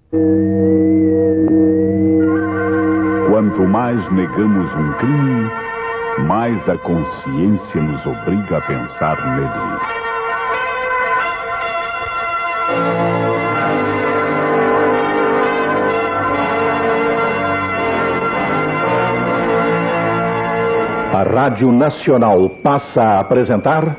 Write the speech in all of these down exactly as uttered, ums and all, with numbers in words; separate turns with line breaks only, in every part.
Quanto mais negamos um crime, mais a consciência nos obriga a pensar nele.
A Rádio Nacional passa a apresentar...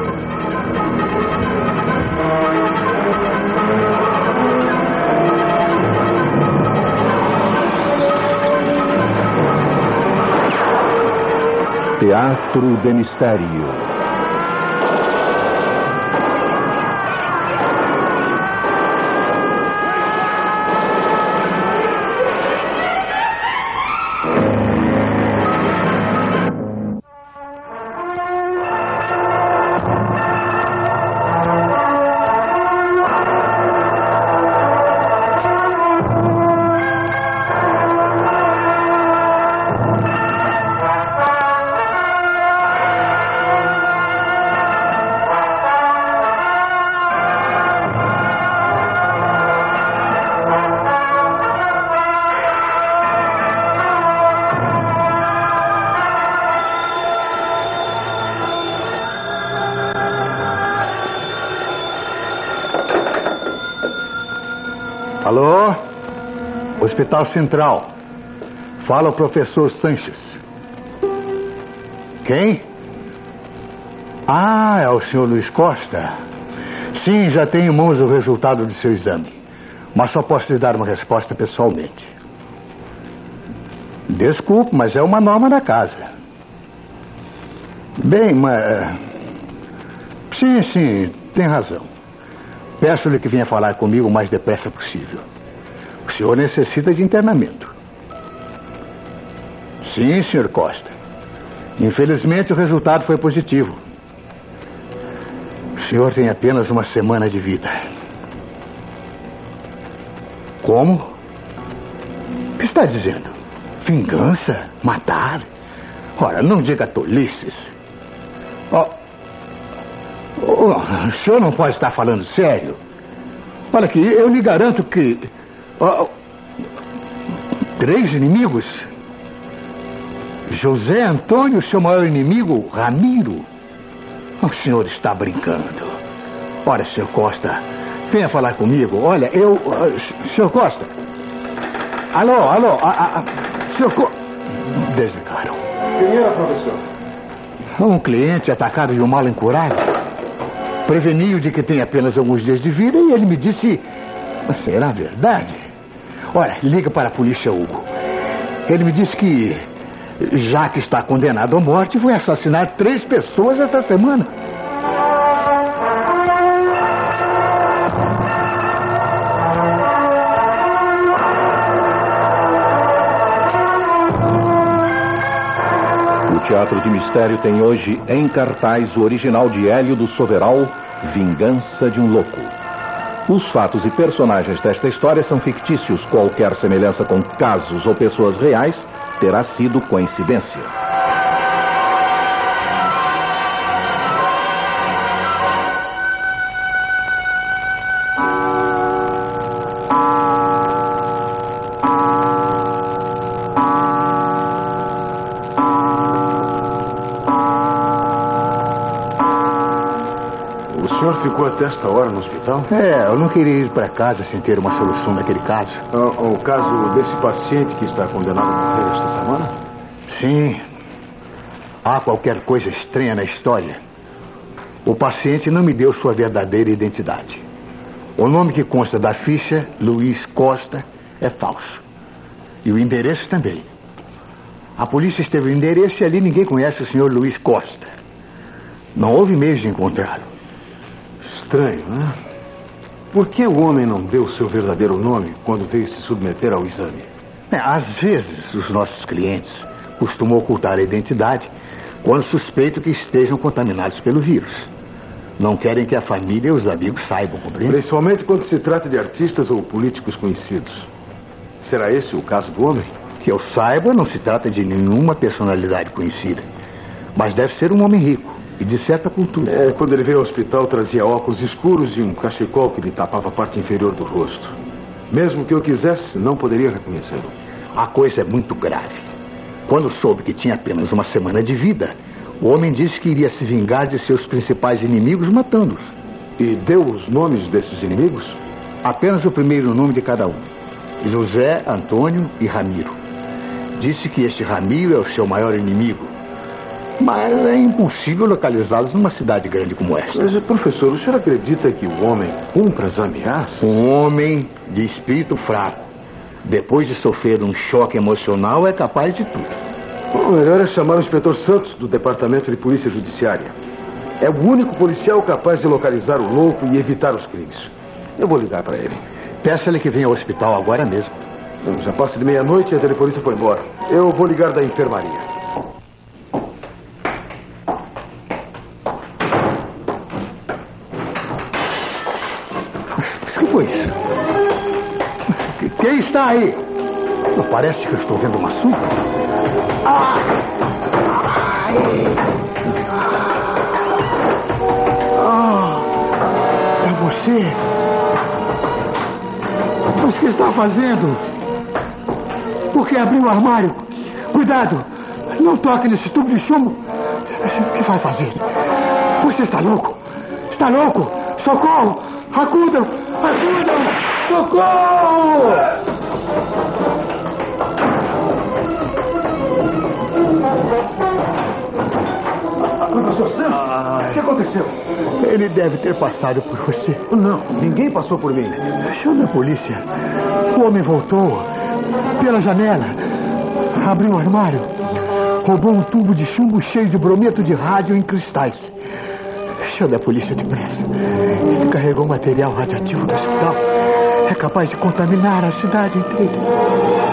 Teatro de Mistério.
Alô? Hospital Central. Fala o professor Sanches. Quem? Ah, é o senhor Luiz Costa. Sim, já tenho em mãos o resultado do seu exame. Mas só posso lhe dar uma resposta pessoalmente. Desculpe, mas é uma norma da casa. Bem, mas... Sim, sim, tem razão. Peço-lhe que venha falar comigo o mais depressa possível. O senhor necessita de internamento. Sim, senhor Costa. Infelizmente, o resultado foi positivo. O senhor tem apenas uma semana de vida. Como? O que está dizendo? Vingança? Matar? Ora, não diga tolices. Oh, oh, o senhor não pode estar falando sério. Olha aqui, eu lhe garanto que... Oh, três inimigos? José Antônio, seu maior inimigo, Ramiro. O senhor está brincando. Olha, senhor Costa, venha falar comigo. Olha, eu... Uh, senhor Costa. Alô, alô. A, a, senhor Costa. Desligaram.
Quem era, professor?
Um cliente atacado de um mal incurável. Preveni-o de que tem apenas alguns dias de vida e ele me disse... Será verdade? Olha, liga para a polícia, Hugo. Ele me disse que... já que está condenado à morte, foi assassinar três pessoas esta semana.
O Teatro de Mistério tem hoje em cartaz o original de Hélio do Soveral, Vingança de um Louco. Os fatos e personagens desta história são fictícios. Qualquer semelhança com casos ou pessoas reais terá sido coincidência.
O senhor ficou até esta hora no hospital?
É, eu não queria ir para casa sem ter uma solução daquele caso.
O, o caso desse paciente que está condenado a morrer esta semana?
Sim. Há qualquer coisa estranha na história. O paciente não me deu sua verdadeira identidade. O nome que consta da ficha, Luiz Costa, é falso. E o endereço também. A polícia esteve no endereço e ali ninguém conhece o senhor Luiz Costa. Não houve meios de encontrá-lo.
Estranho, né? Por que o homem não deu seu verdadeiro nome quando veio se submeter ao exame?
É, às vezes, os nossos clientes costumam ocultar a identidade quando suspeitam que estejam contaminados pelo vírus. Não querem que a família e os amigos saibam, compreende?
Principalmente quando se trata de artistas ou políticos conhecidos. Será esse o caso do homem?
Que eu saiba, não se trata de nenhuma personalidade conhecida. Mas deve ser um homem rico e de certa cultura.
É, quando ele veio ao hospital, trazia óculos escuros e um cachecol que lhe tapava a parte inferior do rosto. Mesmo que eu quisesse, não poderia reconhecê-lo.
A coisa é muito grave. Quando soube que tinha apenas uma semana de vida, o homem disse que iria se vingar de seus principais inimigos matando-os.
E deu os nomes desses inimigos?
Apenas o primeiro nome de cada um: José, Antônio e Ramiro. Disse que este Ramiro é o seu maior inimigo, mas é impossível localizá-los numa cidade grande como esta.
Mas, professor, o senhor acredita que o homem cumpra as ameaças?
Um homem de espírito fraco, depois de sofrer um choque emocional, é capaz de tudo.
O melhor é chamar o inspetor Santos, do Departamento de Polícia Judiciária. É o único policial capaz de localizar o louco e evitar os crimes. Eu vou ligar para ele.
Peça-lhe que venha ao hospital agora mesmo.
Já passa de meia-noite e a telefonista foi embora. Eu vou ligar da enfermaria.
O que foi isso? Quem está aí? Parece que eu estou vendo uma sombra. Ah! Ah! É você? Mas o que está fazendo? Por que abriu o armário? Cuidado! Não toque nesse tubo de chumbo! O que vai fazer? Você está louco? Está louco? Socorro! Acudam! Acudam! Socorro!
Professor Santos, o que aconteceu?
Ele deve ter passado por você.
Não, ninguém passou por mim.
Chame a polícia. O homem voltou pela janela, abriu o armário, roubou um tubo de chumbo cheio de brometo de rádio em cristais. Chame a polícia depressa. Ele carregou material radioativo do hospital. É capaz de contaminar a cidade inteira.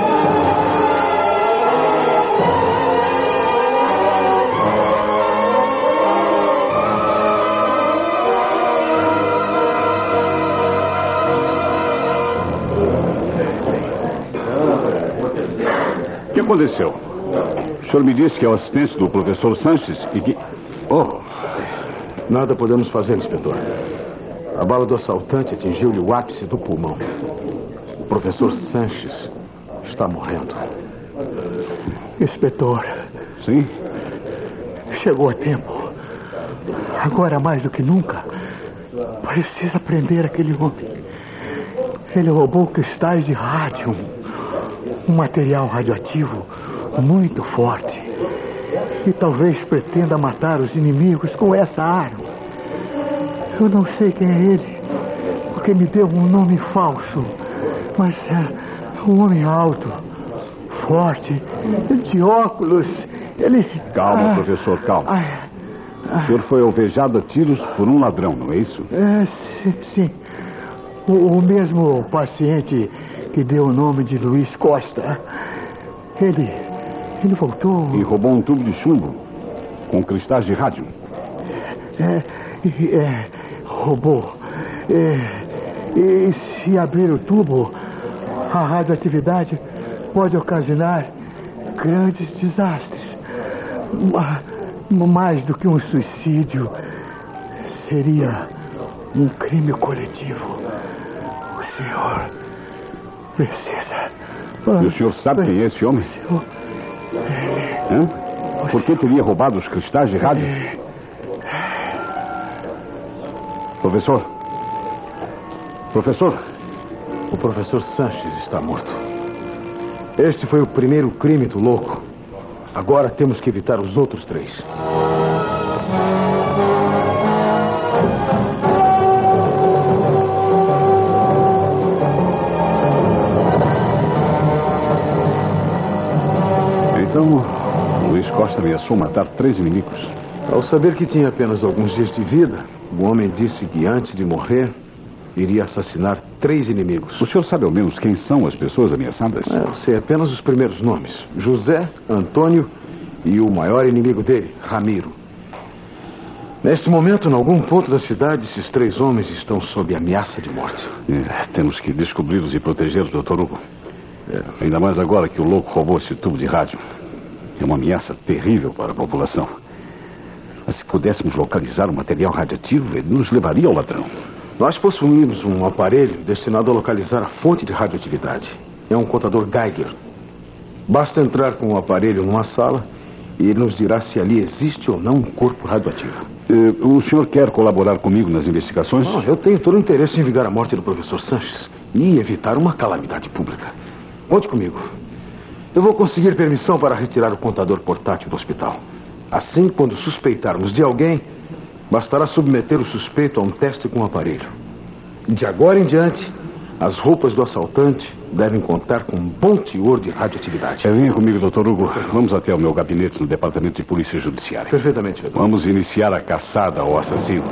O que aconteceu? O senhor me disse que é o assistente do professor Sanches e que... Oh,
nada podemos fazer, inspetor. A bala do assaltante atingiu-lhe o ápice do pulmão. O professor Sanches está morrendo.
Inspetor.
Sim?
Chegou a tempo. Agora, mais do que nunca, precisa prender aquele homem. Ele roubou cristais de rádio, um material radioativo muito forte, e talvez pretenda matar os inimigos com essa arma. Eu não sei quem é ele, porque me deu um nome falso, mas é um homem alto, forte, de óculos. Ele...
Calma,
ah,
professor, calma.
Ah, ah,
o senhor foi alvejado a tiros por um ladrão, não é isso?
É, sim, sim. O, o mesmo paciente que deu o nome de Luiz Costa. Ele... Ele voltou...
E roubou um tubo de chumbo com cristais de rádio.
É... é roubou. É, e se abrir o tubo, a radioatividade pode ocasionar grandes desastres. Mais do que um suicídio, seria um crime coletivo. O senhor precisa...
E o senhor sabe quem é esse homem? Hã? Por que teria roubado os cristais de rádio? Professor? Professor?
O professor Sanches está morto. Este foi o primeiro crime do louco. Agora temos que evitar os outros três.
Então, Luiz Costa ameaçou matar três inimigos.
Ao saber que tinha apenas alguns dias de vida, o homem disse que antes de morrer, iria assassinar três inimigos.
O senhor sabe ao menos quem são as pessoas ameaçadas?
É, eu sei apenas os primeiros nomes. José, Antônio e o maior inimigo dele, Ramiro. Neste momento, em algum ponto da cidade, esses três homens estão sob ameaça de morte.
É, temos que descobri-los e protegê-los, doutor Hugo. É. Ainda mais agora que o louco roubou esse tubo de rádio. É uma ameaça terrível para a população. Mas se pudéssemos localizar o material radioativo, ele nos levaria ao ladrão.
Nós possuímos um aparelho destinado a localizar a fonte de radioatividade. É um contador Geiger. Basta entrar com o aparelho numa sala e ele nos dirá se ali existe ou não um corpo radioativo.
Uh, o senhor quer colaborar comigo nas investigações?
Não, eu tenho todo o interesse em vingar a morte do professor Sanches e evitar uma calamidade pública. Conte comigo. Eu vou conseguir permissão para retirar o contador portátil do hospital. Assim, quando suspeitarmos de alguém, bastará submeter o suspeito a um teste com o aparelho. De agora em diante, as roupas do assaltante devem contar com um bom teor de radioatividade.
É, venha comigo, doutor Hugo. Vamos até o meu gabinete no Departamento de Polícia Judiciária.
Perfeitamente, doutor.
Vamos iniciar a caçada ao assassino.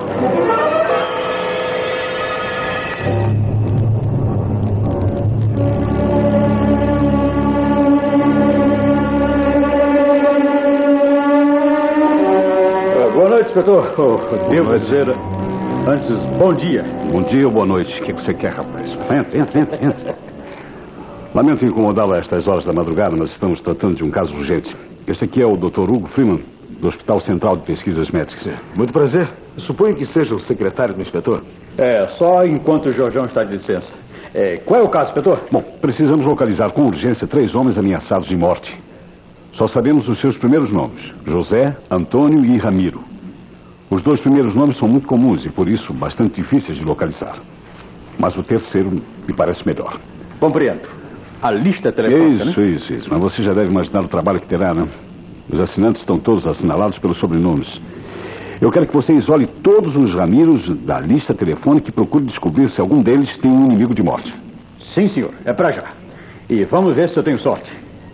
Boa noite, inspetor. Oh, devo dizer, antes, bom dia.
Bom dia ou boa noite. O que você quer, rapaz? Entra, entra, entra, entra. Lamento incomodá-lo a estas horas da madrugada, mas estamos tratando de um caso urgente. Este aqui é o doutor Hugo Freeman, do Hospital Central de Pesquisas Médicas.
Muito prazer. Suponho que seja o secretário do inspetor.
É, só enquanto o Jorjão está de licença. É, qual é o caso, inspetor?
Bom, precisamos localizar com urgência três homens ameaçados de morte. Só sabemos os seus primeiros nomes: José, Antônio e Ramiro. Os dois primeiros nomes são muito comuns e, por isso, bastante difíceis de localizar. Mas o terceiro me parece melhor.
Compreendo. A lista telefônica,
Isso,
né?
isso, isso. Mas você já deve imaginar o trabalho que terá, né? Os assinantes estão todos assinalados pelos sobrenomes. Eu quero que você isole todos os Ramiros da lista telefônica e procure descobrir se algum deles tem um inimigo de morte.
Sim, senhor. É pra já. E vamos ver se eu tenho sorte.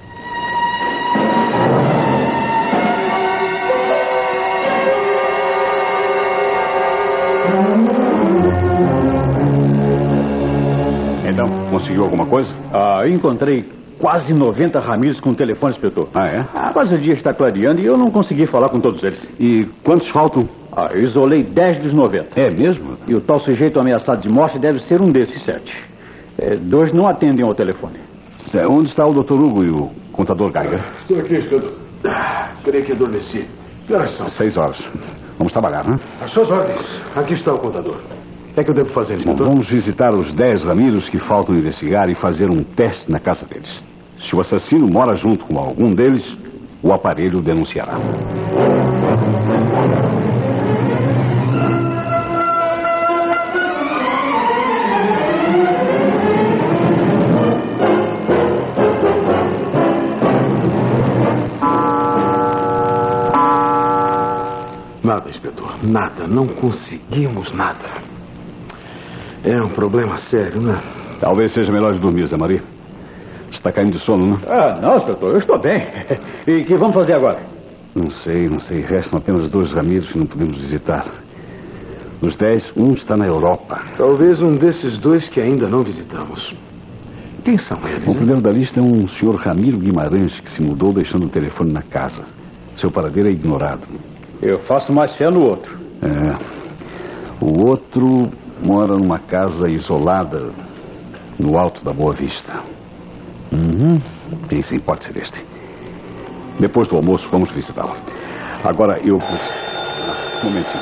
Então, conseguiu alguma coisa?
Ah, eu encontrei quase noventa Ramiros com telefone, inspetor.
Ah, é?
Ah, mas o dia está clareando e eu não consegui falar com todos eles.
E quantos faltam?
Ah, eu isolei dez dos noventa.
É mesmo?
E o tal sujeito ameaçado de morte deve ser um desses sete. É, dois não atendem ao telefone.
É, onde está o doutor Hugo e o contador Geiger?
Estou aqui, inspetor. Ah, creio que adormeci. Que horas são?
Seis horas. Vamos trabalhar, né?
As suas ordens. Aqui está o contador. O que é que eu devo fazer,
Bom,
inspetor?
vamos visitar os dez Ramiros que faltam investigar e fazer um teste na casa deles. Se o assassino mora junto com algum deles, o aparelho denunciará.
Nada, inspetor. Nada. Não conseguimos nada. É um problema sério, né?
Talvez seja melhor de dormir, Zé Maria. Está caindo de sono, né?
Ah, não, inspetor. Eu estou bem. E o que vamos fazer agora?
Não sei, não sei. Restam apenas dois Ramiros que não podemos visitar. Dos dez, um está na Europa.
Talvez um desses dois que ainda não visitamos. Quem são eles?
O primeiro da lista é um senhor Ramiro Guimarães que se mudou deixando o telefone na casa. Seu paradeiro é ignorado.
Eu faço mais fé no outro.
É. O outro mora numa casa isolada no alto da Boa Vista. Uhum. Sim, sim, pode ser este. Depois do almoço, vamos visitá-lo. Agora eu... Um momentinho.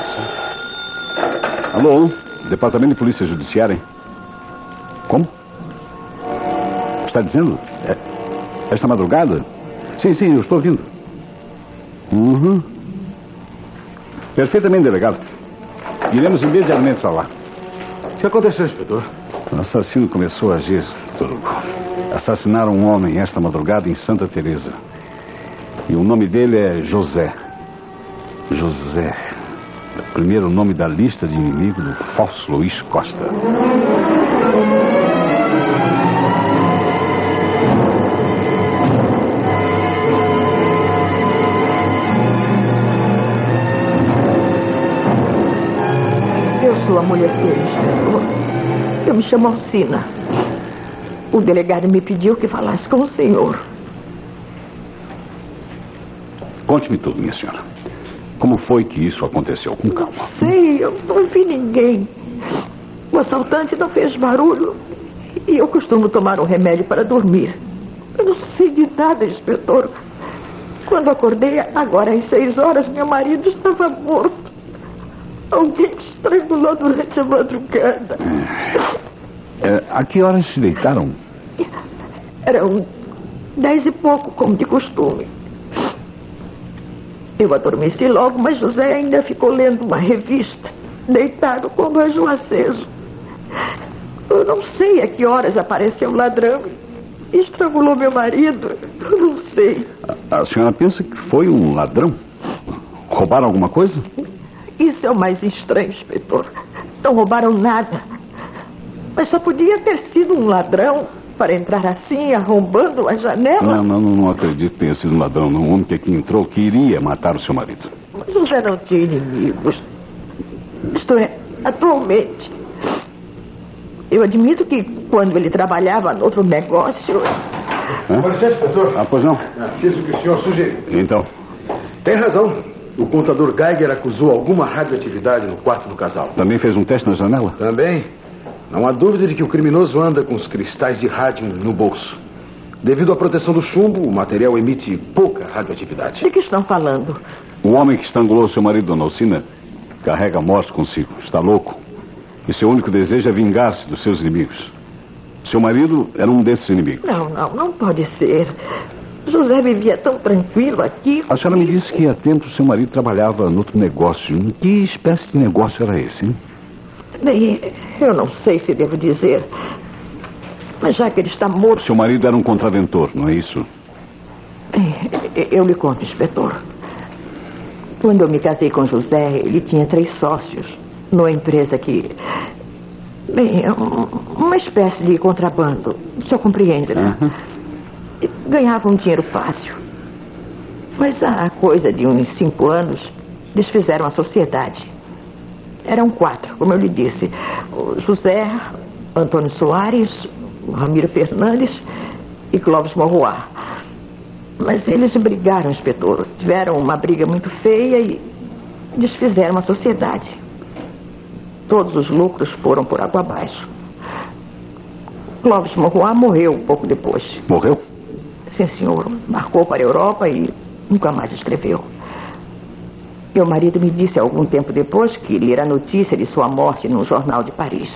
Alô? Departamento de Polícia Judiciária? Como? Está dizendo? É. Esta madrugada? Sim, sim, eu estou ouvindo. Uhum. Perfeitamente, delegado. Iremos imediatamente para lá.
O que aconteceu, inspetor?
O assassino começou a agir, doutor Hugo. Assassinaram um homem esta madrugada em Santa Teresa. E o nome dele é José. José. O primeiro nome da lista de inimigos do falso Luiz Costa.
Eu sou a mulher dele, inspetor. Eu me chamo Alcina. O delegado me pediu que falasse com o senhor.
Conte-me tudo, minha senhora. Como foi que isso aconteceu? Com calma.
Sei, eu não vi ninguém. O assaltante não fez barulho. E eu costumo tomar um remédio para dormir. Eu não sei de nada, inspetor. Quando acordei, agora às seis horas, meu marido estava morto. Alguém me estrangulou durante a madrugada.
É, a que horas se deitaram?
Eram dez e pouco, como de costume. Eu adormeci logo, mas José ainda ficou lendo uma revista, deitado com o anjo aceso. Eu não sei a que horas apareceu o ladrão e estrangulou meu marido. Eu não sei.
A, a senhora pensa que foi um ladrão? Roubaram alguma coisa?
Isso é o mais estranho, inspetor. Não roubaram nada. Mas só podia ter sido um ladrão para entrar assim, arrombando a janela.
Não, não, não, não acredito que tenha sido um ladrão. Um homem que aqui entrou queria matar o seu marido.
Mas José não tinha inimigos. Isto é, atualmente. Eu admito que quando ele trabalhava no outro negócio...
Hã?
Com licença, inspetor.
Ah, pois não?
Fiz o que o senhor sugeriu.
Então?
Tem razão. O contador Geiger acusou alguma radioatividade no quarto do casal.
Também fez um teste na janela?
Também. Não há dúvida de que o criminoso anda com os cristais de rádio no bolso. Devido à proteção do chumbo, o material emite pouca radioatividade.
De que estão falando?
O homem que estrangulou seu marido, Dona Alcina, carrega a morte consigo. Está louco. E seu único desejo é vingar-se dos seus inimigos. Seu marido era um desses inimigos.
Não, não, não pode ser. José vivia tão tranquilo aqui.
A senhora me disse que há tempo seu marido trabalhava no outro negócio. Que espécie de negócio era esse, hein?
Bem, eu não sei se devo dizer. Mas já que ele está morto...
Seu marido era um contraventor, não é isso?
Bem, eu lhe conto, inspetor. Quando eu me casei com José, ele tinha três sócios numa empresa que... Bem, uma espécie de contrabando. O senhor compreende, né? Uhum. Ganhavam um dinheiro fácil. Mas há coisa de uns cinco anos, eles fizeram a sociedade. Eram quatro, como eu lhe disse. O José, Antônio Soares, o Ramiro Fernandes e Clóvis Morroá. Mas eles brigaram, inspetor. Tiveram uma briga muito feia e desfizeram a sociedade. Todos os lucros foram por água abaixo. Clóvis Morroá morreu um pouco depois.
Morreu?
Sim, senhor. Marcou para a Europa e nunca mais escreveu. Meu marido me disse algum tempo depois que lera a notícia de sua morte num jornal de Paris.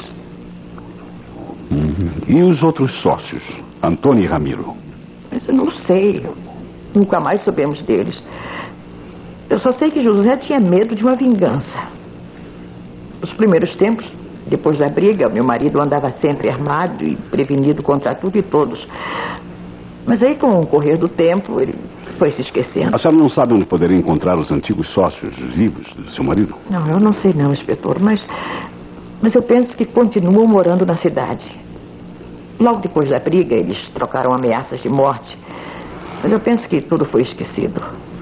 Uhum. E os outros sócios, Antônio e Ramiro?
Mas eu não sei. Nunca mais soubemos deles. Eu só sei que José tinha medo de uma vingança. Nos primeiros tempos, depois da briga, meu marido andava sempre armado e prevenido contra tudo e todos. Mas aí, com o correr do tempo, ele foi se esquecendo.
A senhora não sabe onde poderia encontrar os antigos sócios vivos do seu marido?
Não, eu não sei não, inspetor, mas, mas eu penso que continuam morando na cidade. Logo depois da briga, eles trocaram ameaças de morte. Mas eu penso que tudo foi esquecido.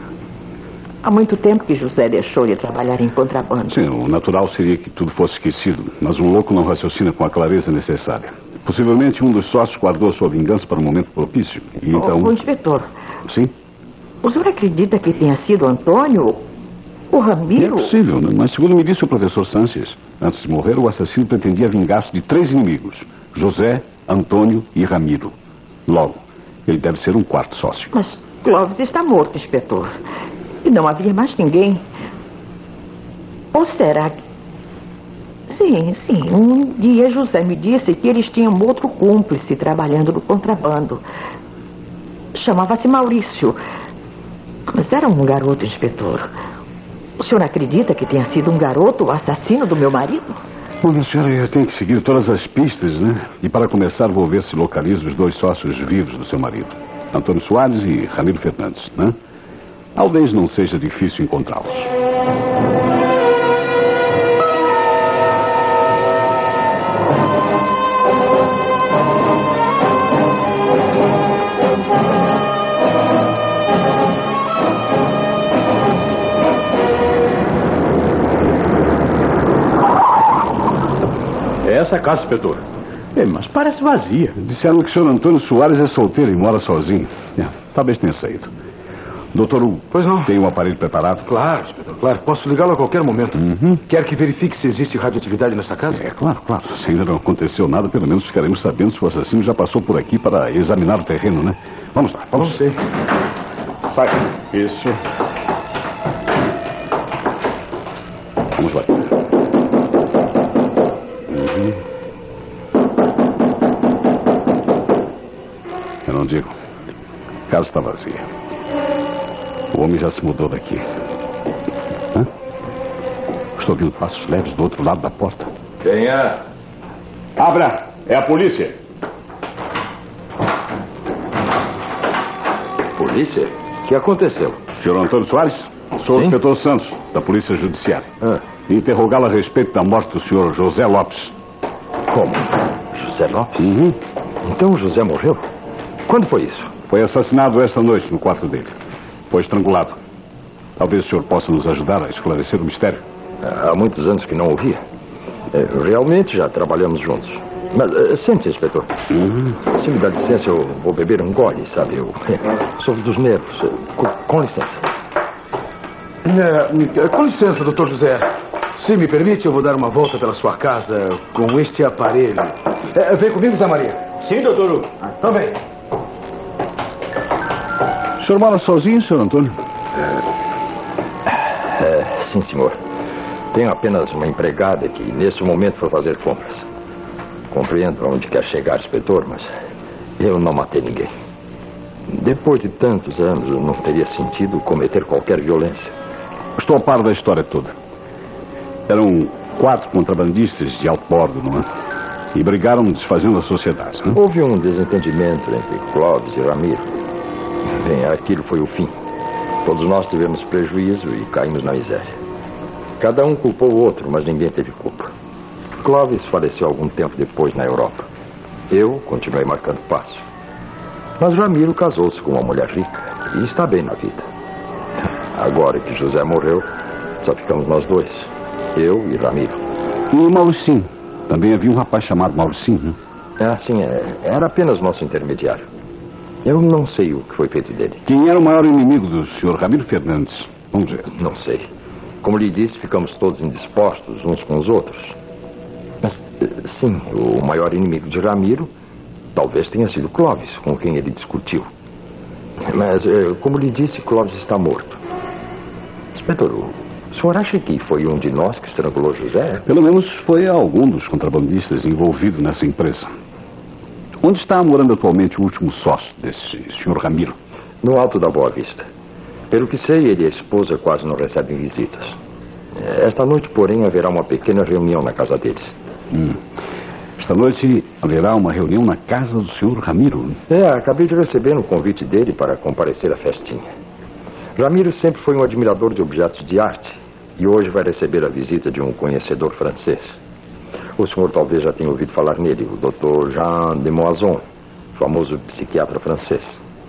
Há muito tempo que José deixou de trabalhar em contrabando.
Sim, o natural seria que tudo fosse esquecido. Mas um louco não raciocina com a clareza necessária. Possivelmente um dos sócios guardou sua vingança para um momento propício. E então...
O inspetor.
Sim?
O senhor acredita que tenha sido Antônio ou Ramiro?
É possível, né? Mas segundo me disse o professor Sanches, antes de morrer, o assassino pretendia vingar-se de três inimigos. José, Antônio e Ramiro. Logo, ele deve ser um quarto sócio.
Mas Clóvis está morto, inspetor. E não havia mais ninguém. Ou será que... Sim, sim. Um dia José me disse que eles tinham outro cúmplice trabalhando no contrabando. Chamava-se Maurício. Mas era um garoto, inspetor. O senhor acredita que tenha sido um garoto o assassino do meu marido?
Bom, minha senhora, eu tenho que seguir todas as pistas, né? E para começar, vou ver se localizo os dois sócios vivos do seu marido. Antônio Soares e Ramiro Fernandes, né? Talvez não seja difícil encontrá-los.
É essa a casa, inspetor. É, mas parece vazia.
Disseram que o senhor Antônio Soares é solteiro e mora sozinho. É, talvez tenha saído. Doutor Hugo,
pois não.
Tem um aparelho preparado?
Claro, inspetor, claro. Posso ligá-lo a qualquer momento.
Uhum.
Quer que verifique se existe radioatividade nessa casa?
É, claro, claro. Se ainda não aconteceu nada, pelo menos ficaremos sabendo se o assassino já passou por aqui para examinar o terreno, né? Vamos lá, vamos.
Não sei.
Sai. Isso. Vamos lá. Eu não digo. A casa está vazia. O homem já se mudou daqui. Hã? Estou ouvindo passos leves do outro lado da porta.
Quem é?
Abra! É a polícia.
Polícia? O que aconteceu?
Senhor Antônio Soares? Sou o
Sim?
inspetor Santos, da Polícia Judiciária.
Ah.
Interrogá-lo a respeito da morte do senhor José Lopes.
Como? José Lopes?
Uhum.
Então o José morreu? Quando foi isso?
Foi assassinado esta noite no quarto dele. Foi estrangulado. Talvez o senhor possa nos ajudar a esclarecer o mistério.
Há muitos anos que não ouvia. É, realmente já trabalhamos juntos. Mas uh, sente-se, inspetor.
Uhum.
Se me dá licença, eu vou beber um gole, sabe? Eu sofro dos nervos. Com, com licença.
É, com licença, doutor José. Se me permite, eu vou dar uma volta pela sua casa com este aparelho. É, vem comigo, Zé Maria.
Sim, doutor Hugo.
Ah, então vem.
O senhor mora sozinho, senhor Antônio?
É, sim, senhor. Tenho apenas uma empregada que, nesse momento, foi fazer compras. Compreendo aonde quer chegar, inspetor, mas eu não matei ninguém. Depois de tantos anos, eu não teria sentido cometer qualquer violência.
Estou a par da história toda. Eram quatro contrabandistas de alto bordo, não é? E brigaram desfazendo a sociedade, não é?
Houve um desentendimento entre Clóvis e Ramiro. Bem, aquilo foi o fim. Todos nós tivemos prejuízo e caímos na miséria. Cada um culpou o outro, mas ninguém teve culpa. Clóvis faleceu algum tempo depois na Europa. Eu continuei marcando passo. Mas Ramiro casou-se com uma mulher rica e está bem na vida. Agora que José morreu, só ficamos nós dois. Eu e Ramiro.
E Mauricinho. Também havia um rapaz chamado Mauricinho, né?
É, sim, é, era apenas nosso intermediário. Eu não sei o que foi feito dele.
Quem era o maior inimigo do senhor Ramiro Fernandes? Vamos ver.
Não sei. Como lhe disse, ficamos todos indispostos uns com os outros. Mas, sim, o maior inimigo de Ramiro talvez tenha sido Clóvis, com quem ele discutiu. Mas, como lhe disse, Clóvis está morto. Inspetor, o senhor acha que foi um de nós que estrangulou José?
Pelo menos foi algum dos contrabandistas envolvido nessa empresa. Onde está morando atualmente o último sócio desse senhor Ramiro?
No Alto da Boa Vista. Pelo que sei, ele e a esposa quase não recebem visitas. Esta noite, porém, haverá uma pequena reunião na casa deles.
Hum. Esta noite haverá uma reunião na casa do senhor Ramiro.
É, acabei de receber um convite dele para comparecer à festinha. Ramiro sempre foi um admirador de objetos de arte e hoje vai receber a visita de um conhecedor francês. O senhor talvez já tenha ouvido falar nele, o doutor Jean de Moisson, famoso psiquiatra francês.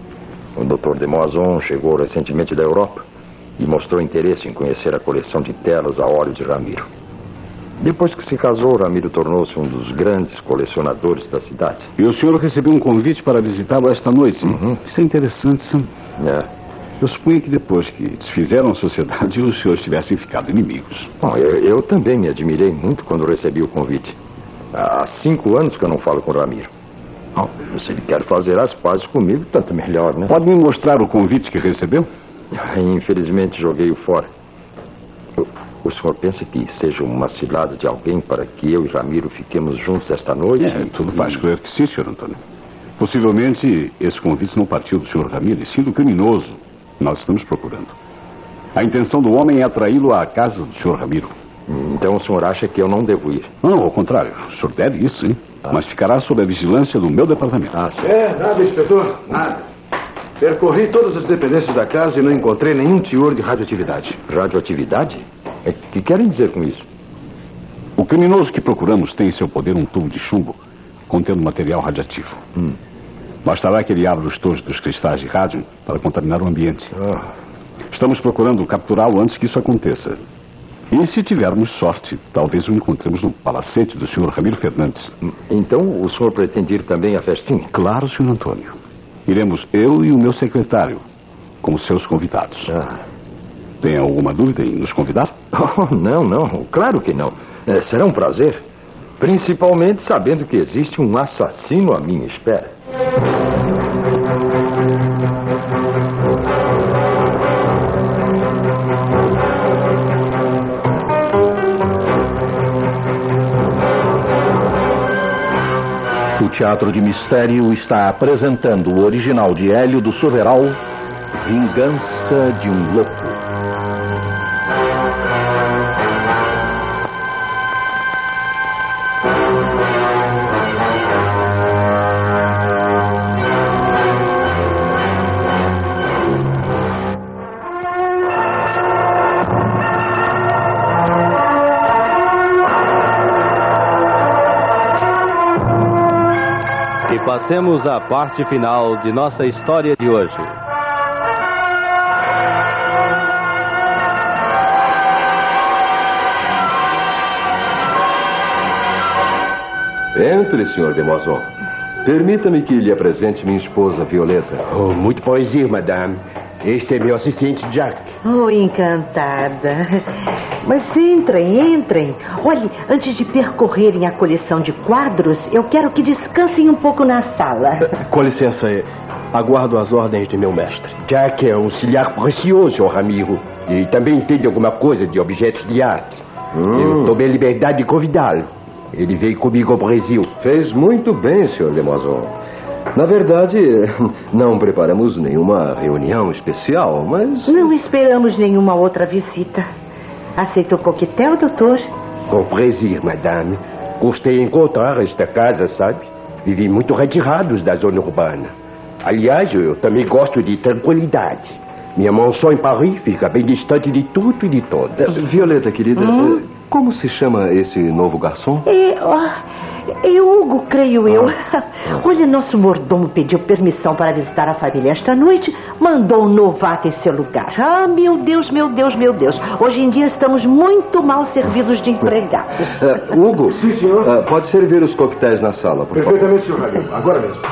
O doutor de Moisson chegou recentemente da Europa e mostrou interesse em conhecer a coleção de telas a óleo de Ramiro. Depois que se casou, Ramiro tornou-se um dos grandes colecionadores da cidade.
E o senhor recebeu um convite para visitá-lo esta noite.
Uhum.
Isso é interessante, sim.
É.
Eu suponho que depois que desfizeram a sociedade, os senhores tivessem ficado inimigos.
Bom, eu, eu também me admirei muito quando recebi o convite. Há cinco anos que eu não falo com o Ramiro. Bom, se ele quer fazer as pazes comigo, tanto melhor, né?
Pode me mostrar o convite que recebeu?
Infelizmente, joguei-o fora. O, o senhor pensa que seja uma cilada de alguém para que eu e Ramiro fiquemos juntos esta noite?
É, tudo faz crer que sim, senhor Antônio. Possivelmente, esse convite não partiu do senhor Ramiro, e sim do criminoso que nós estamos procurando. A intenção do homem é atraí-lo à casa do senhor Ramiro.
Então o senhor acha que eu não devo ir?
Não, ao contrário. O senhor deve isso, sim. Ah. Mas ficará sob a vigilância do meu departamento.
Ah, sim.
É, nada, inspetor, nada. Percorri todas as dependências da casa e não encontrei nenhum teor de radioatividade.
Radioatividade? O que querem dizer com isso?
O criminoso que procuramos tem em seu poder um tubo de chumbo contendo material radioativo.
Hum.
Bastará que ele abra os tojos dos cristais de rádio para contaminar o ambiente.
Ah.
Estamos procurando capturá-lo antes que isso aconteça. E se tivermos sorte, talvez o encontremos no palacete do senhor Ramiro Fernandes.
Então o senhor pretende ir também à festinha?
Claro, senhor Antônio. Iremos eu e o meu secretário como seus convidados.
Ah.
Tem alguma dúvida em nos convidar?
Oh, não, não. Claro que não. É, será um prazer. Principalmente sabendo que existe um assassino à minha espera.
O
Teatro de Mistério está apresentando o original de Hélio do Soveral, Vingança de um Louco.
Passemos à parte final de nossa história de hoje.
Entre, senhor Demoisson. Permita-me que lhe apresente minha esposa, Violeta.
Oh, muito prazer, madame. Este é meu assistente, Jack.
Oh, encantada. Mas entrem, entrem. Olhe, antes de percorrerem a coleção de quadros, eu quero que descansem um pouco na sala.
Com licença, aguardo as ordens de meu mestre. Jack é um auxiliar precioso, senhor Ramiro. E também entende alguma coisa de objetos de arte. Hum. Eu tomei a liberdade de convidá-lo. Ele veio comigo ao Brasil.
Fez muito bem, senhor Demoisson. Na verdade, não preparamos nenhuma reunião especial, mas...
Não esperamos nenhuma outra visita. Aceita o coquetel, doutor?
Com prazer, madame. Gostei de encontrar esta casa, sabe? Vivi muito retirados da zona urbana. Aliás, eu também gosto de tranquilidade. Minha mansão em Paris fica bem distante de tudo e de todos.
Violeta, querida, hum? Como se chama esse novo garçom?
É, é Hugo, creio eu. Ah. Olha, nosso mordomo pediu permissão para visitar a família esta noite. Mandou um novato em seu lugar. Ah, meu Deus, meu Deus, meu Deus. Hoje em dia estamos muito mal servidos de empregados.
Uh, Hugo, sim, senhor. Uh, pode servir os coquetéis na sala, por favor.
Perfeitamente, senhor Ramiro. Agora mesmo.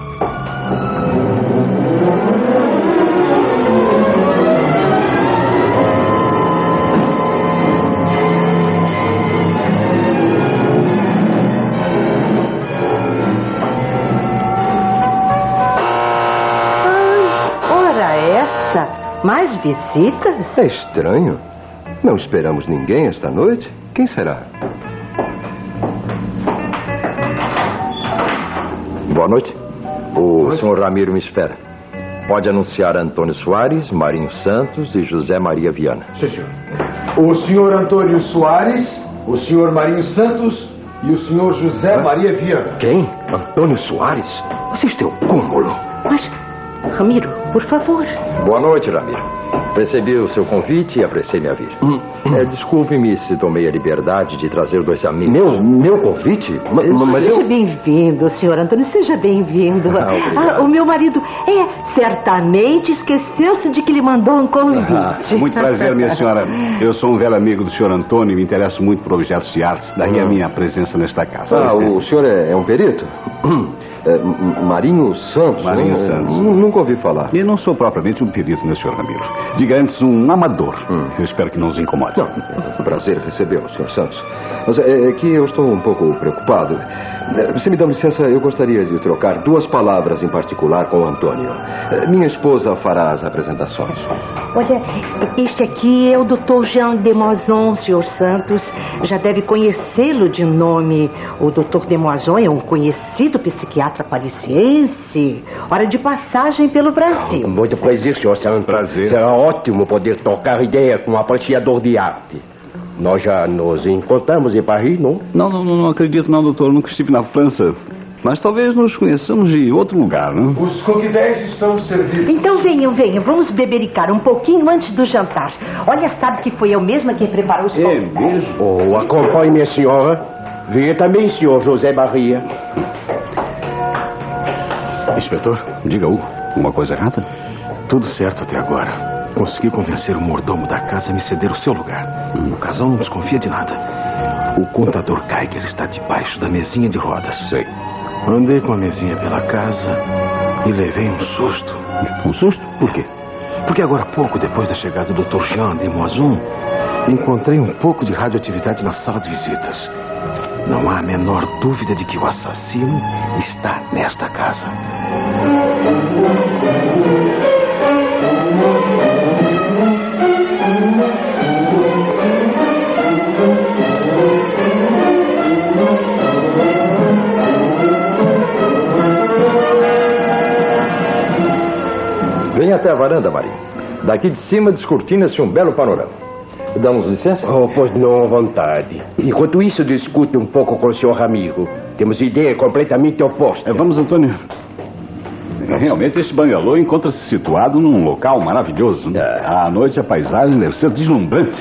Mais visitas?
É estranho. Não esperamos ninguém esta noite. Quem será? Boa noite. O noite. senhor Ramiro me espera. Pode anunciar Antônio Soares, Marinho Santos e José Maria Viana.
Sim, senhor. O senhor Antônio Soares, o senhor Marinho Santos e o senhor José ah? Maria Viana.
Quem? Antônio Soares? Vocês têm um cúmulo.
Mas... Ramiro, por favor.
Boa noite, Ramiro. Recebi o seu convite e apressei-me a vir. Hum, hum. É, desculpe-me se tomei a liberdade de trazer dois amigos.
Meu, meu convite?
Mas, mas seja eu... bem-vindo, senhor Antônio, seja bem-vindo.
Ah,
ah, o meu marido, é, certamente esqueceu-se de que lhe mandou um convite.
Ah, muito prazer, minha senhora. Eu sou um velho amigo do senhor Antônio e me interesso muito por objetos de arte. Daí ah. a minha presença nesta casa.
Ah, o senhor é, é um perito? É, Marinho Santos?
Marinho
não,
Santos.
Nunca ouvi falar.
Eu não sou propriamente um perito, meu senhor Ramiro. Diga antes, um amador. Hum. Eu espero que não os incomode.
Não, é um prazer recebê-lo, senhor Santos. Mas é, é que eu estou um pouco preocupado. Se me dá licença, eu gostaria de trocar duas palavras em particular com o Antônio. Minha esposa fará as apresentações.
Olha, este aqui é o doutor Jean Demoisson, senhor Santos. Já deve conhecê-lo de nome. O doutor Demoisson é um conhecido psiquiatra parisiense. Hora de passagem pelo Brasil.
Muito prazer, senhor Santos.
Prazer.
Será ótimo poder trocar ideia com um apreciador de arte. Nós já nos encontramos em Paris, não?
Não, não, não, não acredito não, doutor. Nunca estive na França. Mas talvez nos conheçamos de outro lugar, não?
Os coquetéis estão servidos.
Então venham, venham. Vamos bebericar um pouquinho antes do jantar. Olha, sabe que foi eu mesma quem preparou os coquetéis.
É mesmo?
Oh, acompanhe minha senhora. Venha também, senhor José Maria.
Inspetor, diga, Hugo, uma coisa errada?
Tudo certo até agora. Consegui convencer o mordomo da casa a me ceder o seu lugar. Hum. O casal não desconfia de nada. O contador Geiger está debaixo da mesinha de rodas.
Sei.
Andei com a mesinha pela casa e levei um susto.
Um susto? Por quê?
Porque agora há pouco, depois da chegada do doutor Jean Demoisson, encontrei um pouco de radioatividade na sala de visitas. Não há a menor dúvida de que o assassino está nesta casa.
Venha até a varanda, Maria. Daqui de cima descortina-se um belo panorama. Damos licença?
Oh, pois não, à vontade. Enquanto isso, discute um pouco com o senhor Ramiro. Temos ideias completamente opostas.
É, vamos, Antônio. Realmente, este bangalô encontra-se situado num local maravilhoso. Né? É. À noite, a paisagem deve ser deslumbrante.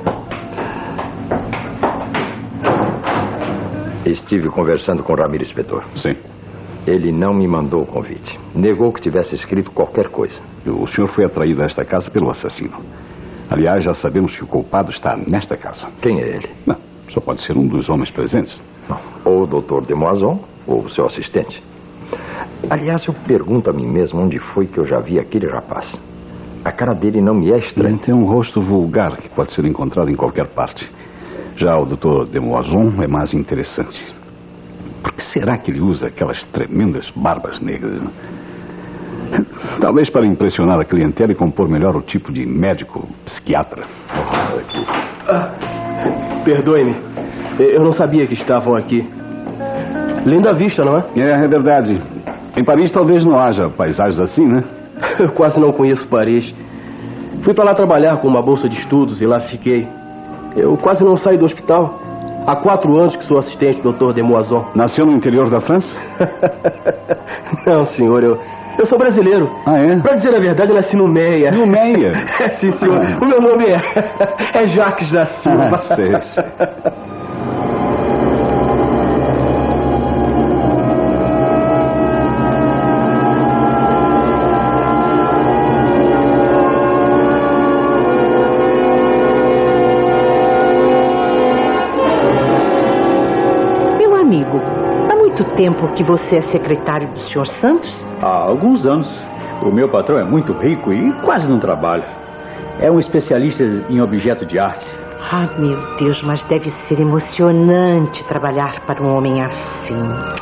Estive conversando com o Ramiro, inspetor.
Sim.
Ele não me mandou o convite. Negou que tivesse escrito qualquer coisa.
O senhor foi atraído a esta casa pelo assassino. Aliás, já sabemos que o culpado está nesta casa.
Quem é ele?
Não, só pode ser um dos homens presentes.
Não. Ou o doutor Demoisson, ou o seu assistente. Aliás, eu pergunto a mim mesmo onde foi que eu já vi aquele rapaz. A cara dele não me é estranha.
Ele tem um rosto vulgar que pode ser encontrado em qualquer parte. Já o doutor Demoisson é mais interessante. Por que será que ele usa aquelas tremendas barbas negras? Talvez para impressionar a clientela e compor melhor o tipo de médico psiquiatra.
Ah, perdoe-me. Eu não sabia que estavam aqui. Linda vista, não é?
É, é verdade. Em Paris talvez não haja paisagens assim, né?
Eu quase não conheço Paris. Fui para lá trabalhar com uma bolsa de estudos e lá fiquei. Eu quase não saí do hospital. Há quatro anos que sou assistente do doutor Demoisson.
Nasceu no interior da França?
Não, senhor, eu, eu sou brasileiro.
Ah, é?
Para dizer a verdade, eu nasci no Meia.
No Meia?
É, sim, senhor. Ah. O meu nome é, é Jacques da Silva.
Ah, sei, sei.
Tempo que você é secretário do senhor Santos?
Há alguns anos. O meu patrão é muito rico e quase não trabalha. É um especialista em objetos de arte.
Ah, meu Deus, mas deve ser emocionante trabalhar para um homem assim.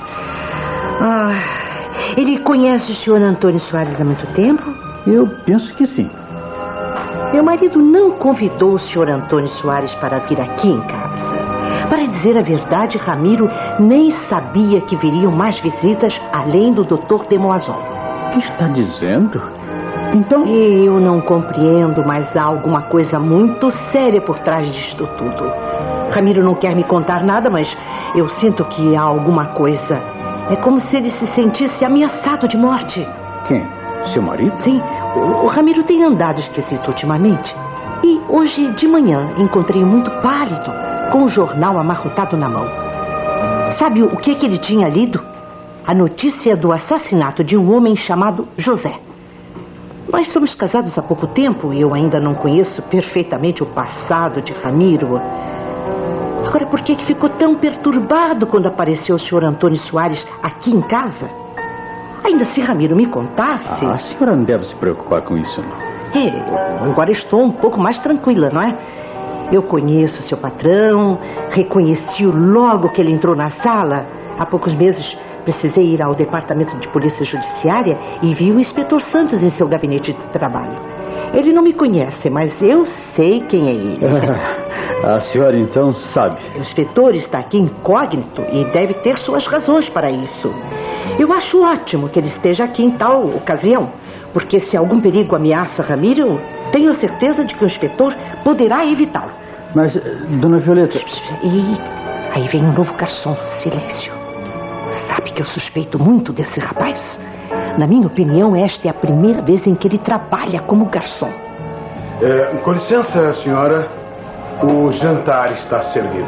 Ah, ele conhece o senhor Antônio Soares há muito tempo?
Eu penso que sim.
Meu marido não convidou o senhor Antônio Soares para vir aqui em casa. Para dizer a verdade, Ramiro nem sabia que viriam mais visitas além do doutor Demoisson.
O que está dizendo? Então...
Eu não compreendo, mas há alguma coisa muito séria por trás disto tudo. Ramiro não quer me contar nada, mas eu sinto que há alguma coisa. É como se ele se sentisse ameaçado de morte.
Quem? Seu marido?
Sim, o, o Ramiro tem andado esquisito ultimamente. E hoje de manhã encontrei-o muito pálido, com o jornal amarrotado na mão. Sabe o que, que ele tinha lido? A notícia do assassinato de um homem chamado José. Nós somos casados há pouco tempo e eu ainda não conheço perfeitamente o passado de Ramiro. Agora, por que, que ficou tão perturbado quando apareceu o senhor Antônio Soares aqui em casa? Ainda se Ramiro me contasse...
Ah, a senhora não deve se preocupar com isso, não.
É, agora estou um pouco mais tranquila, não é? Eu conheço seu patrão, reconheci-o logo que ele entrou na sala. Há poucos meses precisei ir ao departamento de polícia judiciária e vi o inspetor Santos em seu gabinete de trabalho. Ele não me conhece, mas eu sei quem é ele.
A senhora então sabe.
O inspetor está aqui incógnito e deve ter suas razões para isso. Eu acho ótimo que ele esteja aqui em tal ocasião, porque se algum perigo ameaça Ramiro, tenho a certeza de que o inspetor poderá evitá-lo.
Mas, dona Violeta...
E aí vem um novo garçom. Silêncio. Sabe que eu suspeito muito desse rapaz? Na minha opinião, esta é a primeira vez em que ele trabalha como garçom.
É, com licença, senhora. O jantar está servido.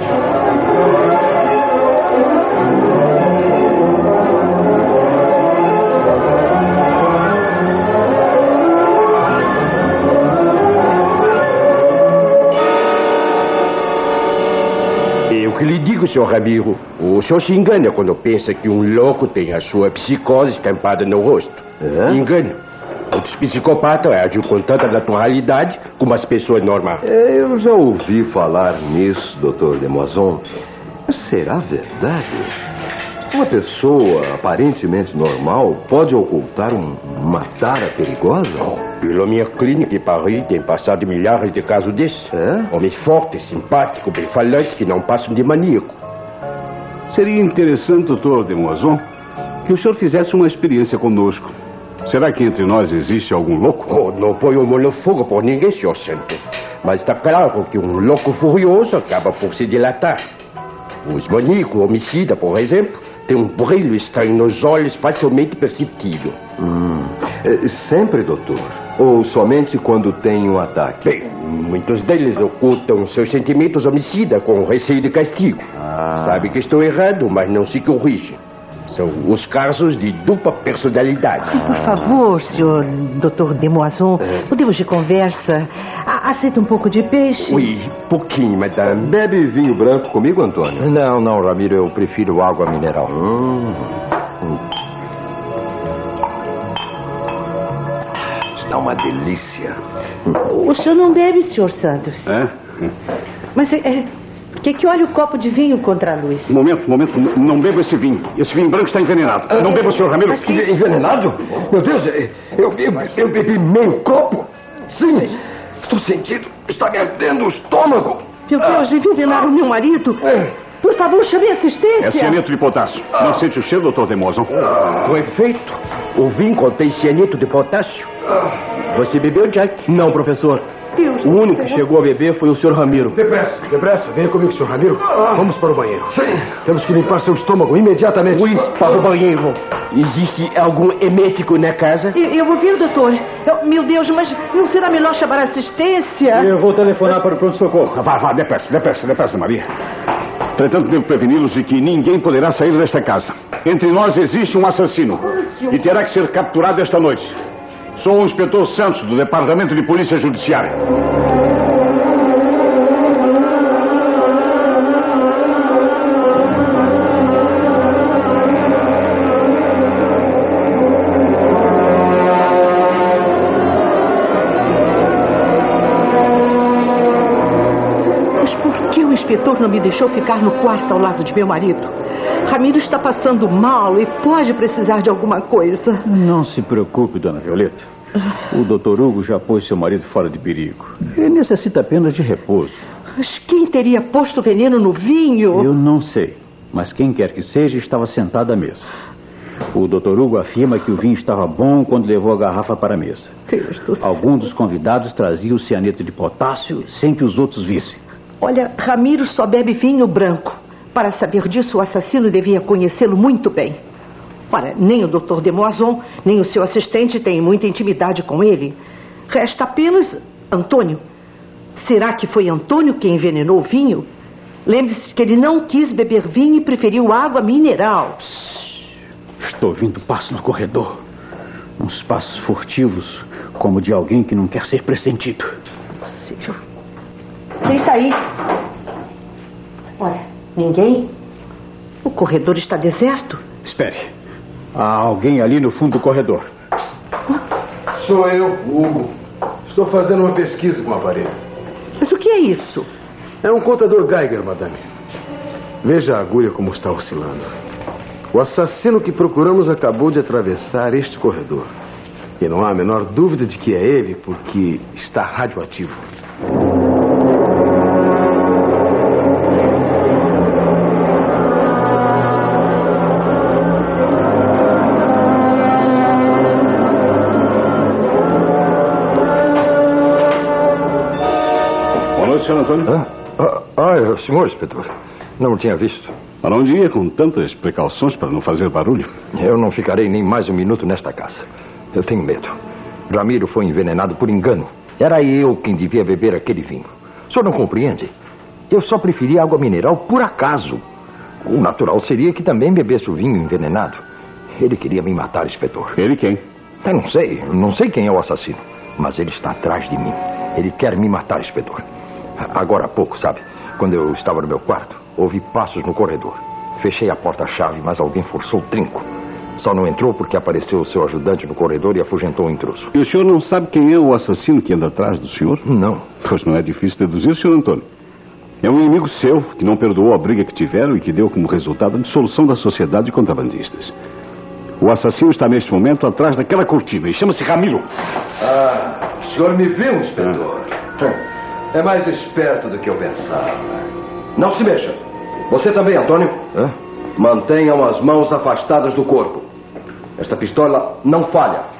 Eu que lhe digo, senhor Ramiro, o senhor se engana quando pensa que um louco tem a sua psicose estampada no rosto. É? Engana. Outros psicopatas agem com tanta naturalidade como as pessoas normais.
É, eu já ouvi falar nisso, doutor Demoisson. Mas será verdade? Uma pessoa aparentemente normal pode ocultar um, uma tara perigosa?
Oh, pela minha clínica em Paris tem passado milhares de casos desses.
É?
Homens fortes, simpáticos, bem falantes que não passam de maníaco.
Seria interessante, doutor Demoisson, que o senhor fizesse uma experiência conosco. Será que entre nós existe algum louco?
Oh, não ponho mão no fogo por ninguém, senhor Santos. Mas está claro que um louco furioso acaba por se dilatar. Os maníacos homicidas, por exemplo, têm um brilho estranho nos olhos facilmente perceptível.
Hum. É, sempre, doutor? Ou somente quando tem um ataque?
Bem, muitos deles ocultam seus sentimentos homicidas com receio de castigo.
Ah.
Sabe que estou errado, mas não se corrige. São os casos de dupla personalidade.
Por favor, senhor doutor Demoisson, é. podemos de conversa? A aceita um pouco de peixe?
Ui, pouquinho, madame.
Bebe vinho branco comigo, Antônio?
Não, não, Ramiro, eu prefiro água mineral. Hum. Hum. Está uma delícia.
O senhor não bebe, senhor Santos?
É?
Mas é... Por que que olha o copo de vinho contra a luz?
Momento, momento. Não beba esse vinho. Esse vinho branco está envenenado.
Ah,
não beba, senhor Ramiro.
Mas que... Envenenado? Meu Deus, eu, eu, eu bebi meio copo. Sim, estou sentindo. Está me ardendo o estômago.
Meu Deus, ah. envenenaram o meu marido.
É.
Por favor, chame assistência.
É cianeto de potássio.
Ah.
Não sente o cheiro, doutor Demoisson?
Ah. Com efeito, o vinho contém cianeto de potássio. Ah. Você bebeu, Jack?
Não, professor.
Deus
o único que chegou a beber foi o senhor Ramiro.
Depressa, depressa. Venha comigo, senhor Ramiro.
Ah.
Vamos para o banheiro.
Sim.
Temos que limpar seu estômago imediatamente.
Ui, para o banheiro. Existe algum emético na casa?
Eu, eu vou ver, doutor. Eu, meu Deus, mas não será melhor chamar assistência?
Eu vou telefonar para o pronto-socorro.
Vá, vá, depressa, depressa, depressa, Maria. Entretanto, devo preveni-los de que ninguém poderá sair desta casa. Entre nós existe um assassino e terá que ser capturado esta noite. Sou o inspetor Santos, do Departamento de Polícia Judiciária.
Mas por que o inspetor não me deixou ficar no quarto ao lado de meu marido? Ramiro está passando mal e pode precisar de alguma coisa.
Não se preocupe, dona Violeta. O doutor Hugo já pôs seu marido fora de perigo. Ele necessita apenas de repouso.
Mas quem teria posto veneno no vinho?
Eu não sei, mas quem quer que seja estava sentado à mesa. O doutor Hugo afirma que o vinho estava bom quando levou a garrafa para a mesa.
Deus do céu.
Algum dos convidados trazia o cianeto de potássio sem que os outros vissem.
Olha, Ramiro só bebe vinho branco. Para saber disso, o assassino devia conhecê-lo muito bem. Ora, nem o doutor Demoisson, nem o seu assistente têm muita intimidade com ele. Resta apenas Antônio. Será que foi Antônio quem envenenou o vinho? Lembre-se que ele não quis beber vinho e preferiu água mineral.
Estou ouvindo passos no corredor. Uns passos furtivos, como de alguém que não quer ser pressentido.
Possível. Quem está aí? Olha, ninguém? O corredor está deserto.
Espere. Há alguém ali no fundo do corredor.
Sou eu, Hugo. Estou fazendo uma pesquisa com o aparelho.
Mas o que é isso?
É um contador Geiger, madame. Veja a agulha como está oscilando. O assassino que procuramos acabou de atravessar este corredor. E não há a menor dúvida de que é ele, porque está radioativo.
Senhor Antônio?
Ah, ah, ah, senhor inspetor. Não tinha visto.
Para onde ia com tantas precauções para não fazer barulho?
Eu não ficarei nem mais um minuto nesta casa. Eu tenho medo. Ramiro foi envenenado por engano. Era eu quem devia beber aquele vinho. O senhor não compreende? Eu só preferi água mineral por acaso. O natural seria que também bebesse o vinho envenenado. Ele queria me matar, inspetor.
Ele quem?
Eu não sei. Não sei quem é o assassino. Mas ele está atrás de mim. Ele quer me matar, inspetor. Agora há pouco, sabe? Quando eu estava no meu quarto, ouvi passos no corredor. Fechei a porta-chave, mas alguém forçou o trinco. Só não entrou porque apareceu o seu ajudante no corredor e afugentou o intruso.
E o senhor não sabe quem é o assassino que anda atrás do senhor?
Não.
Pois não é difícil deduzir, senhor Antônio. É um inimigo seu que não perdoou a briga que tiveram e que deu como resultado a dissolução da sociedade de contrabandistas. O assassino está neste momento atrás daquela cortina e chama-se Ramiro.
Ah, o senhor me viu, inspetor? Ah. É mais esperto do que eu pensava. Não se mexa. Você também, Antônio.
Hã?
Mantenham as mãos afastadas do corpo. Esta pistola não falha.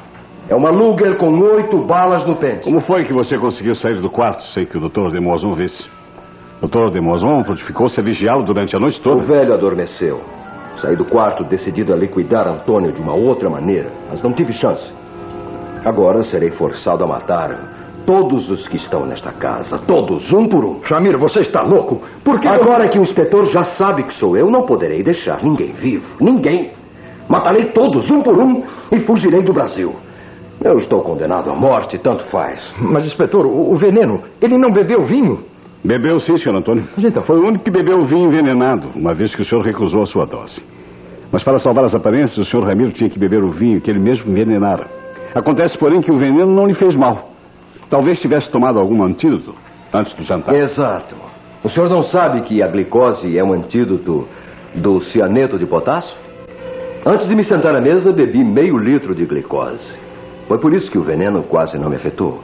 É uma Luger com oito balas no pente.
Como foi que você conseguiu sair do quarto sem que o doutor de Moisson visse? O doutor de Moisson prontificou-se a vigiá-lo durante a noite toda.
O velho adormeceu. Saí do quarto decidido a liquidar Antônio de uma outra maneira, mas não tive chance. Agora serei forçado a matar todos os que estão nesta casa. Todos, um por um.
Ramiro, você está louco? Por que...
Agora eu... que o inspetor já sabe que sou eu, não poderei deixar ninguém vivo. Ninguém. Matarei todos, um por um, e fugirei do Brasil. Eu estou condenado à morte, tanto faz.
Mas, inspetor, o, o veneno, ele não bebeu vinho?
Bebeu sim, senhor Antônio.
Então...
Foi o único que bebeu vinho envenenado, uma vez que o senhor recusou a sua dose. Mas para salvar as aparências, o senhor Ramiro tinha que beber o vinho que ele mesmo envenenara. Acontece, porém, que o veneno não lhe fez mal. Talvez tivesse tomado algum antídoto antes do jantar.
Exato. O senhor não sabe que a glicose é um antídoto do cianeto de potássio? Antes de me sentar à mesa, bebi meio litro de glicose. Foi por isso que o veneno quase não me afetou.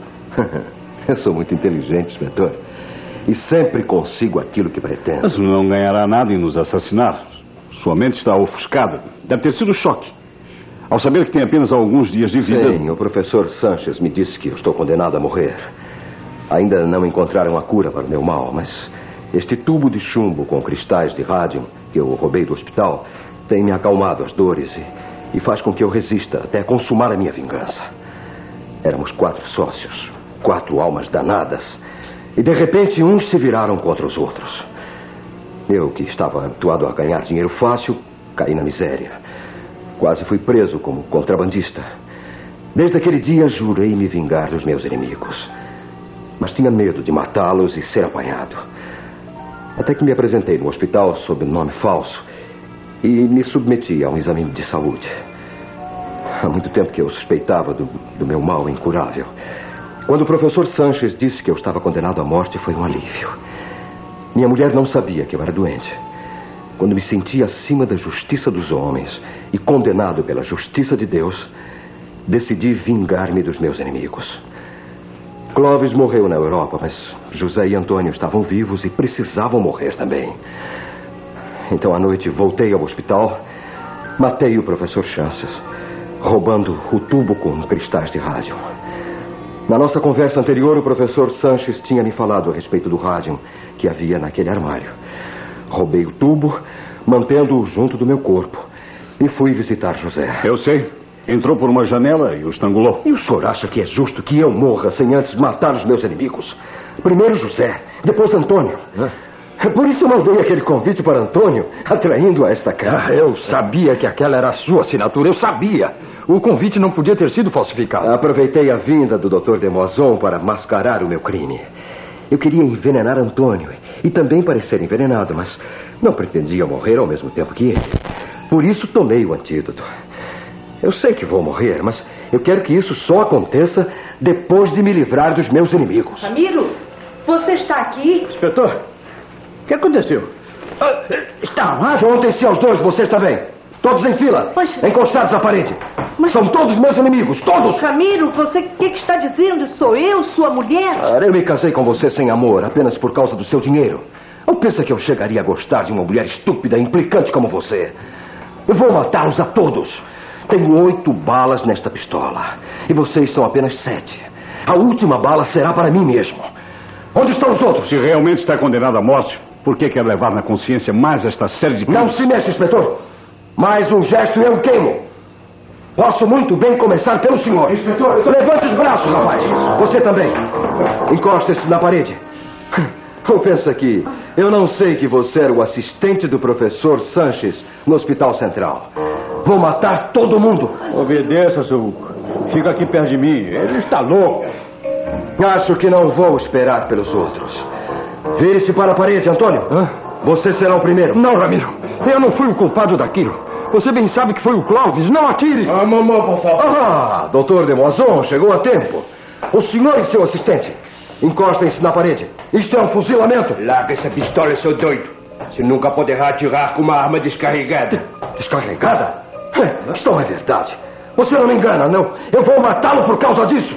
Eu sou muito inteligente, inspetor. E sempre consigo aquilo que pretendo.
Mas não ganhará nada em nos assassinar. Sua mente está ofuscada. Deve ter sido um choque. Ao saber que tem apenas alguns dias de vida...
Sim, o professor Sanches me disse que eu estou condenado a morrer. Ainda não encontraram a cura para o meu mal, mas este tubo de chumbo com cristais de rádio que eu roubei do hospital tem me acalmado as dores e, e faz com que eu resista até consumar a minha vingança. Éramos quatro sócios, quatro almas danadas, e de repente uns se viraram contra os outros. Eu, que estava habituado a ganhar dinheiro fácil, caí na miséria. Quase fui preso como contrabandista. Desde aquele dia jurei me vingar dos meus inimigos. Mas tinha medo de matá-los e ser apanhado. Até que me apresentei no hospital sob nome falso e me submeti a um exame de saúde. Há muito tempo que eu suspeitava do, do meu mal incurável. Quando o professor Sanches disse que eu estava condenado à morte, foi um alívio. Minha mulher não sabia que eu era doente. Quando me senti acima da justiça dos homens e condenado pela justiça de Deus, decidi vingar-me dos meus inimigos. Clóvis morreu na Europa, mas José e Antônio estavam vivos e precisavam morrer também. Então, à noite, voltei ao hospital, matei o professor Chances, roubando o tubo com cristais de rádio. Na nossa conversa anterior, o professor Sanches tinha me falado a respeito do rádio que havia naquele armário. Roubei o tubo, mantendo-o junto do meu corpo, e fui visitar José.
Eu sei. Entrou por uma janela e o estrangulou.
E o senhor acha que é justo que eu morra sem antes matar os meus inimigos? Primeiro José, depois Antônio. É? Por isso eu mandei aquele convite para Antônio, atraindo a esta casa.
Ah, eu sabia que aquela era a sua assinatura, eu sabia. O convite não podia ter sido falsificado.
Aproveitei a vinda do doutor de Moisson para mascarar o meu crime. Eu queria envenenar Antônio e também parecer envenenado, mas não pretendia morrer ao mesmo tempo que ele. Por isso tomei o antídoto. Eu sei que vou morrer, mas eu quero que isso só aconteça depois de me livrar dos meus inimigos.
Ramiro, você está aqui?
Inspetor, o que aconteceu?
Ah, está armado? Juntem-se aos dois, vocês também. Todos em fila,
mas...
encostados à parede.
Mas...
São todos meus inimigos, todos!
Ramiro, você o que, que está dizendo? Sou eu, sua mulher?
Ah, eu me casei com você sem amor, apenas por causa do seu dinheiro. Ou pensa que eu chegaria a gostar de uma mulher estúpida, implicante como você? Eu vou matá-los a todos. Tenho oito balas nesta pistola. E vocês são apenas sete. A última bala será para mim mesmo. Onde estão os outros?
Se realmente está condenado à morte, por que quer levar na consciência mais esta série de...
Não se mexe, inspetor. Mais um gesto e eu queimo. Posso muito bem começar pelo senhor. Inspetor, eu tô... Levante os braços, rapaz. Você também. Encoste-se na parede. Ou pensa que eu não sei que você era o assistente do professor Sanches no Hospital Central? Vou matar todo mundo.
Obedeça, seu Hugo. Fica aqui perto de mim. Ele está louco.
Acho que não vou esperar pelos outros. Vire-se para a parede, Antônio. Hã? Você será o primeiro.
Não, Ramiro. Eu não fui o culpado daquilo. Você bem sabe que foi o Clóvis. Não atire.
Ah, mamãe, por favor.
Ah, doutor de Moisson, chegou a tempo. O senhor e seu assistente, encostem-se na parede. Isto é um fuzilamento.
Larga essa pistola, seu doido. Você nunca poderá atirar com uma arma descarregada.
Descarregada? Isto não é verdade. Você não me engana, não. Eu vou matá-lo por causa disso.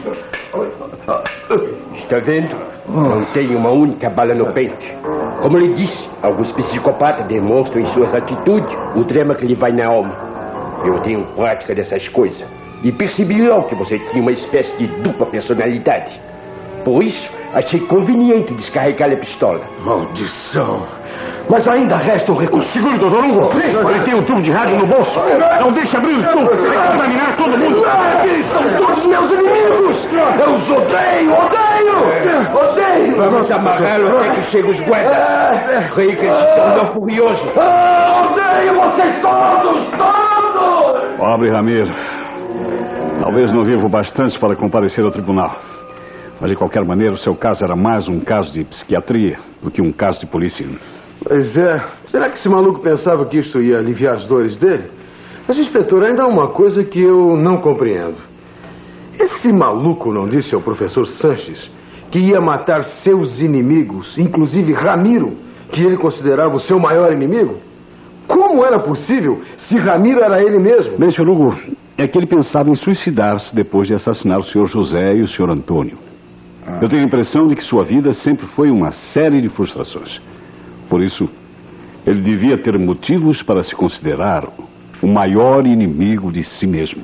Está vendo? Não tem uma única bala no peito. Como lhe disse, alguns psicopatas demonstram em suas atitudes o drama que lhe vai na alma. Eu tenho prática dessas coisas.
e percebi logo que você tinha uma espécie de dupla personalidade. Por isso, achei conveniente descarregar a pistola.
Maldição! Mas ainda resta um recurso. Segure, doutor Hugo! Ele tem um tubo de rádio no bolso. Não deixe abrir o tubo. Você vai contaminar todo mundo.
Eles são todos meus inimigos! Eu os odeio, odeio! Odeio! Vamos amarrá-lo até que chegue os guardas. Creio que eles estão tão furiosos. Odeio vocês todos, todos!
Pobre Ramiro. Talvez não viva o bastante para comparecer ao tribunal. Mas, de qualquer maneira, o seu caso era mais um caso de psiquiatria do que um caso de polícia.
Pois é. Será que esse maluco pensava que isso ia aliviar as dores dele? Mas, inspetor, ainda há uma coisa que eu não compreendo. Esse maluco não disse ao professor Sanches que ia matar seus inimigos, inclusive Ramiro, que ele considerava o seu maior inimigo? Como era possível se Ramiro era ele mesmo?
Bem, senhor Hugo, é que ele pensava em suicidar-se depois de assassinar o senhor José e o senhor Antônio. Ah. Eu tenho a impressão de que sua vida sempre foi uma série de frustrações. Por isso, ele devia ter motivos para se considerar o maior inimigo de si mesmo.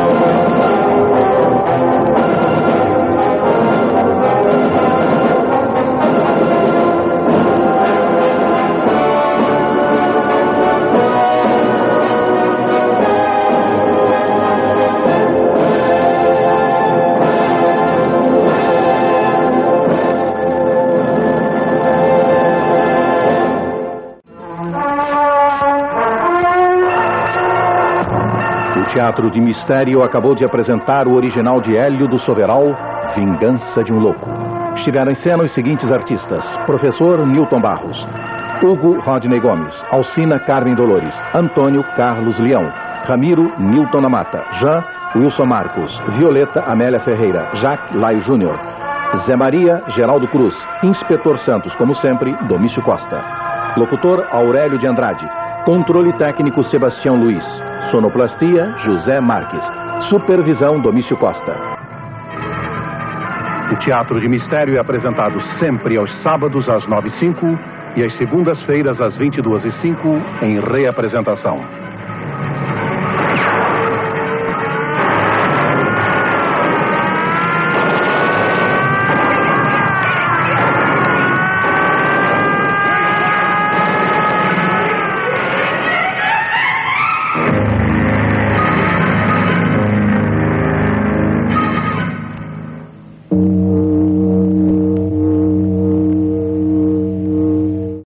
O Teatro de Mistério acabou de apresentar o original de Hélio do Soveral, Vingança de um Louco. Estiveram em cena os seguintes artistas: Professor Newton Barros, Hugo Rodney Gomes, Alcina Carmen Dolores, Antônio Carlos Leão, Ramiro Newton Namata, Jean Wilson Marcos, Violeta Amélia Ferreira, Jacques Laio Júnior, Zé Maria Geraldo Cruz, Inspetor Santos, como sempre, Domício Costa. Locutor Aurélio de Andrade. Controle técnico Sebastião Luiz. Sonoplastia José Marques. Supervisão Domício Costa. O Teatro de Mistério é apresentado sempre aos sábados às nove e cinco e às segundas-feiras às vinte e duas e cinco em reapresentação.